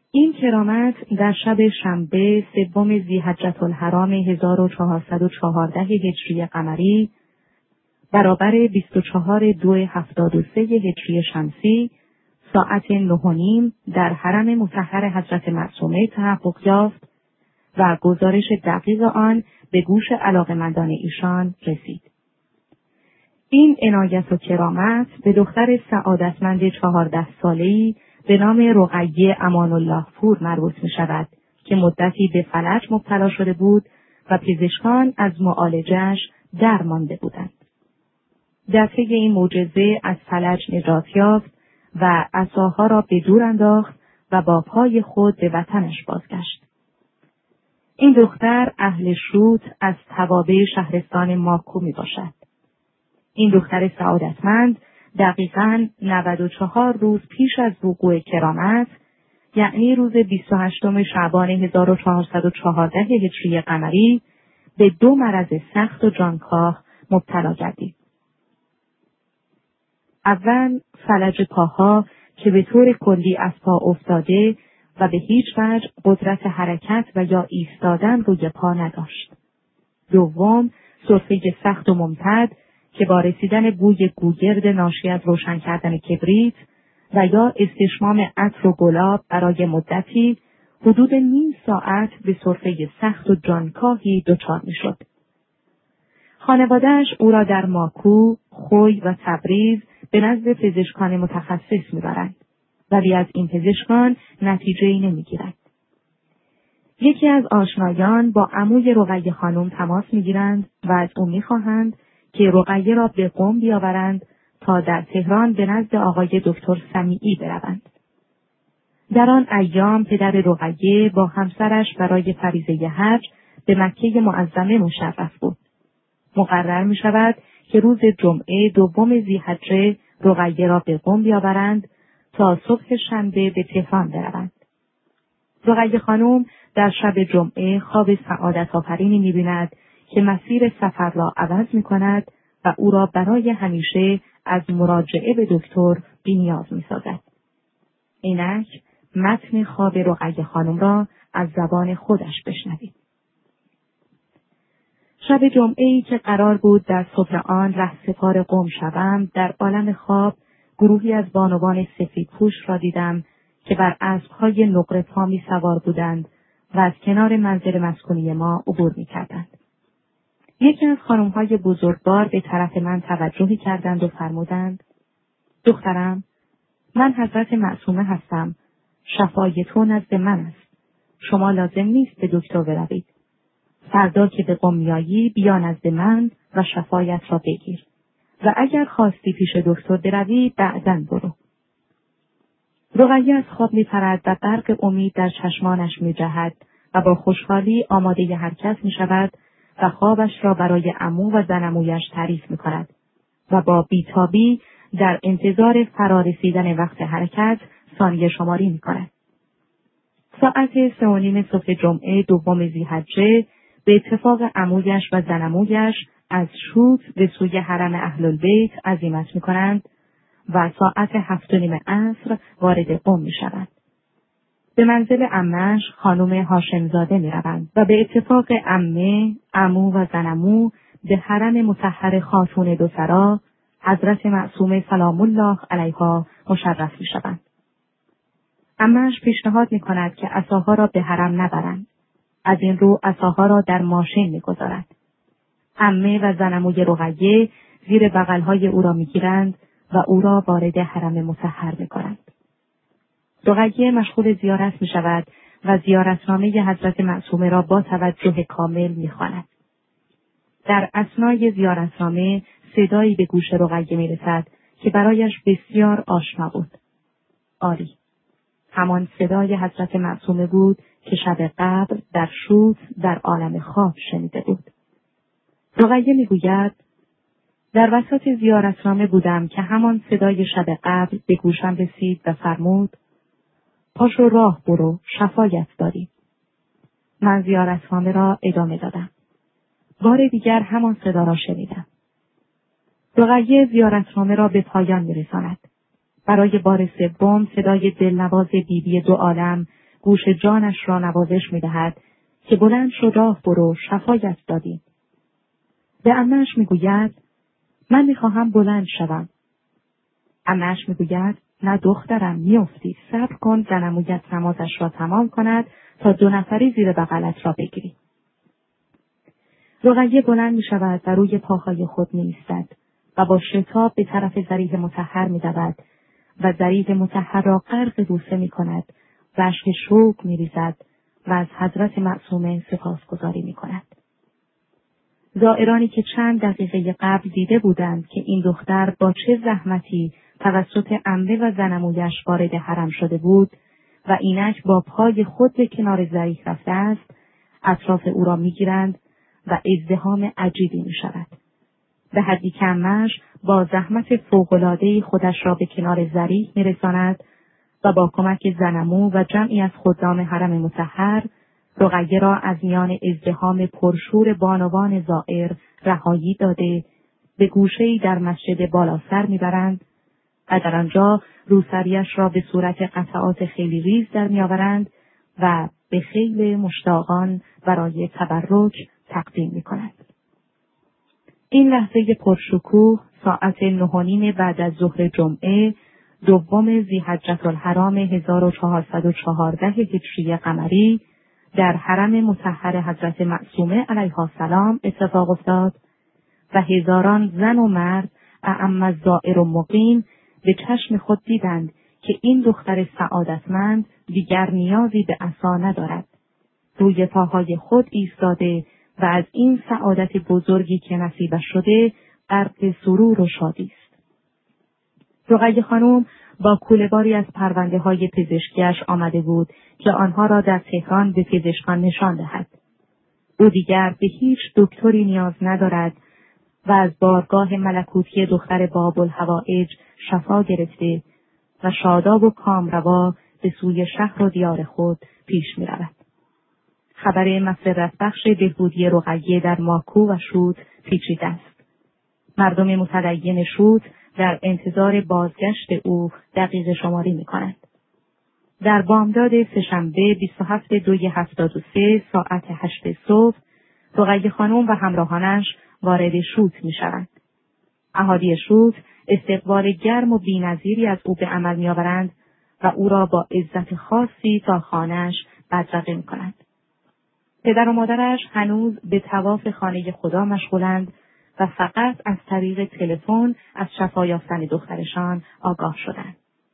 این کرامت در شب شنبه 3 ذی‌حجة الحرام 1414 هجری قمری برابر 24/2/73 هجری شمسی ساعت 9:30 در حرم مطهر حضرت معصومه تحقق یافت و گزارش دقیق آن به گوش علاقه‌مندان ایشان رسید. این عنایت و کرامت به دختر سعادتمند 14 ساله‌ای به نام رقیه امان الله پور مربوط می شود که مدتی به فلج مبتلا شده بود و پزشکان از معالجه‌اش درمانده بودند. در طی این معجزه از فلج نجات یافت و عصاها را به دور انداخت و با پای خود به وطنش بازگشت. این دختر اهل شوت از توابع شهرستان ماکو می باشد. این دختر سعادتمند دقیقاً 94 روز پیش از وقوع کرامت، یعنی روز 28 شعبان 1414 هجری قمری، به 2 مرض سخت و جانکاه مبتلا گردید. اول فلج پاها که به طور کلی از پا افتاده و به هیچ وجه قدرت حرکت و یا ایستادن روی پا نداشت. دوم سرفه سخت و ممتد که با رسیدن بوی گوگرد ناشی از روشن کردن کبریت و یا استشمام عطر و گلاب برای مدتی حدود نیم ساعت به سرفه سخت و جانکاهی دچار می‌شد. خانواده‌اش او را در ماکو، خوی و تبریز به نزد پزشکان متخصص می‌برند، ولی از این پزشکان نتیجه‌ای نمی‌گیرد. یکی از آشنایان با عموی رقیه خانم تماس می‌گیرند و از او می‌خواهند که رقیه را به قم بیاورند تا در تهران به نزد آقای دکتر سمیعی بروند. در آن ایام پدر رقیه با همسرش برای فریضه حج به مکه معظمه مشرف بود. مقرر می شود که روز جمعه 2 ذی‌حجه رقیه را به قم بیاورند تا صبح شنبه به تهران بروند. رقیه خانم در شب جمعه خواب سعادت آفرینی می بیند که مسیر سفر را عوض می کند و او را برای همیشه از مراجعه به دکتر بی‌نیاز می سازد. اینک متن خواب رقیه خانم را از زبان خودش بشنوید. شب جمعه‌ای که قرار بود در صبح آن رهسپار قم شوم، در عالم خواب گروهی از بانوان سفیدپوش را دیدم که بر اسب‌های نقره پامی سوار بودند و از کنار منزل مسکونی ما عبور می‌کردند. یکی از خانم‌های بزرگوار به طرف من توجهی کردند و فرمودند: دخترم، من حضرت معصومه هستم. شفای تو نزد من است. شما لازم نیست به دکتر بروید. فردا که به قم میایی بیا نزد من و شفایت را بگیر. و اگر خواستی پیش دکتر بروی بعداً برو. رقیه از خواب میپرد و برق امید در چشمانش میجهد و با خوشحالی آماده حرکت میشود و خوابش را برای عمو و زنمویش تعریف میکند و با بیتابی در انتظار فرارسیدن وقت حرکت ثانیه شماری میکند. ساعت 3:30 صبح جمعه 2 ذی‌حجه به اتفاق عمویش و زنمویش از شوت به سوی حرم اهل‌البیت عزیمت میکنند و ساعت 7:30 عصر وارد قم میشوند. به منزل عمه‌اش خانم هاشمزاده میروند و به اتفاق عمه، عمو و زنمو به حرم مطهر خاتون دوسرا حضرت معصومه سلام الله علیها مشرف میشوند. عمه‌اش پیشنهاد میکند که عصاها را به حرم نبرند. از این رو عصاها را در ماشین میگذارد. عمه و زنموی رقیه زیر بغلهای او را میگیرند و او را وارد حرم مطهر میکنند. رقیه مشغول زیارت می شود و زیارتنامه حضرت معصومه را با توجه کامل می خواند. در اثنای زیارتنامه صدایی به گوش رقیه می رسد که برایش بسیار آشنا بود. آری، همان صدای حضرت معصومه بود که شب قبل در شوت در عالم خواب شنیده بود. رقیه می گوید: در وسط زیارتنامه بودم که همان صدای شب قبل به گوشم رسید و فرمود: پاشو راه برو، شفایت داری. من زیارتنامه را ادامه دادم. بار دیگر همان صدا را شنیدم. رقیه زیارتنامه را به پایان می‌رساند. برای بار سوم صدای دلنواز بیبی 2 عالم گوش جانش را نوازش می‌دهد که بلند شو راه برو، شفایت دادیم. به عمه‌اش می‌گوید من می‌خواهم بلند شوم. عمه‌اش می‌گوید نه دخترم، می‌افتی، صبر کن زنمویت نمازش را تمام کند تا 2 نفری زیر بغلت را بگیری. رقیه بلند می‌شود و روی پاهای خود می‌ایستد و با شتاب به طرف ضریح مطهر می‌دود و ضریح مطهر را غرق بوسه می‌کند و اشک شوق می‌ریزد و از حضرت معصومه سپاسگزاری می‌کند. زائرانی که چند دقیقه قبل دیده بودند که این دختر با چه زحمتی توسط عمه و زنمویش وارد حرم شده بود و اینک با پای خود به کنار ضریح رفته است، اطراف او را می‌گیرند و ازدحام عجیبی می‌شود. به حدی که عمه‌اش با زحمت فوق‌العاده‌ای خودش را به کنار ضریح می‌رساند و با کمک زنمو و جمعی از خدام حرم مطهر رقیه را از میان ازدحام پرشور بانوان زائر رهایی داده به گوشه‌ای در مسجد بالاسر می‌برند و در آنجا روسریش را به صورت قطعات خیلی ریز در می‌آورند و به خیل مشتاقان برای تبرک تقدیم می‌کنند. این لحظه پرشکوه ساعت 9:30 بعد از ظهر جمعه 2 ذی‌حجة الحرام 1414 هجری قمری در حرم مطهر حضرت معصومه علیها السلام اتفاق افتاد و هزاران زن و مرد اعم الزائر و مقیم به چشم خود دیدند که این دختر سعادتمند دیگر نیازی به عصا ندارد. روی پاهای خود ایستاده و از این سعادت بزرگی که نصیبش شده غرق سرور و شادی است. رقیه خانم با کوله‌باری از پرونده‌های پزشکیش آمده بود که آنها را در تهران به پزشکان نشان دهد. او دیگر به هیچ دکتری نیاز ندارد و از بارگاه ملکوتی دختر باب‌الحوائج شفا گرفته و شاداب و کامروا به سوی شهر و دیار خود پیش می رود. خبر مسرت بخش بهبودی رقیه در ماکو و شوت پیچیده است. مردم متدین شوت در انتظار بازگشت او دقیقه شماری می کنند. در بامداد سه‌شنبه 27/2/73 ساعت 8 صبح رقیه خانم و همراهانش وارد شوت می شوند. اهالی شوت استقبال گرم و بی‌نظیری از او به عمل می آورند و او را با عزت خاصی تا خانه‌اش بدرقه می کنند. پدر و مادرش هنوز به طواف خانه خدا مشغولند و فقط از طریق تلفن از شفا یافتن دخترشان آگاه شدند.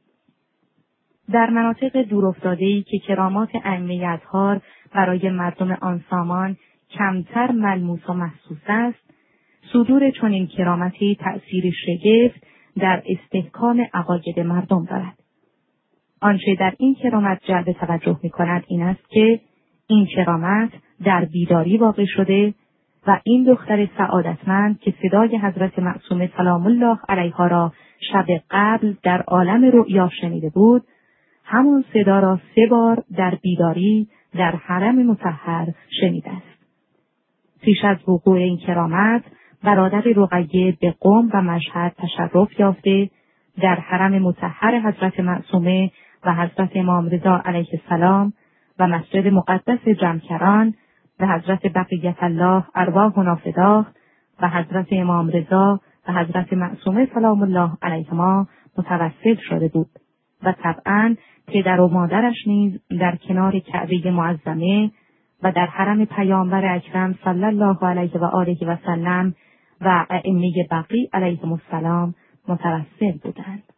در مناطق دورافتاده‌ای که کرامات ائمه اطهار برای مردم آن سامان کمتر ملموس و محسوس است، صدور چنین کرامتی تأثیر شگفت در استحکام عقاید مردم دارد. آنچه در این کرامت جلب توجه می‌کند این است که این کرامت در بیداری واقع شده و این دختر سعادتمند که صدای حضرت معصومه سلام الله علیها را شب قبل در عالم رؤیا شنیده بود، همون صدا را 3 بار در بیداری در حرم مطهر شنیده است. پیش از وقوع این کرامت، برادر رقیه به قم و مشهد تشرف یافته در حرم مطهر حضرت معصومه و حضرت امام رضا علیه السلام و مسجد مقدس جمکران و حضرت بقیت الله ارواحنا فداه و حضرت امام رضا و حضرت معصومه سلام الله علیهما متوسل شده بود و طبعاً پدر و مادرش نیز در کنار کعبه معظمه و در حرم پیامبر اکرم صلی الله علیه و آله و سلم و ائمه بقی علیهم السلام متوسل بودند.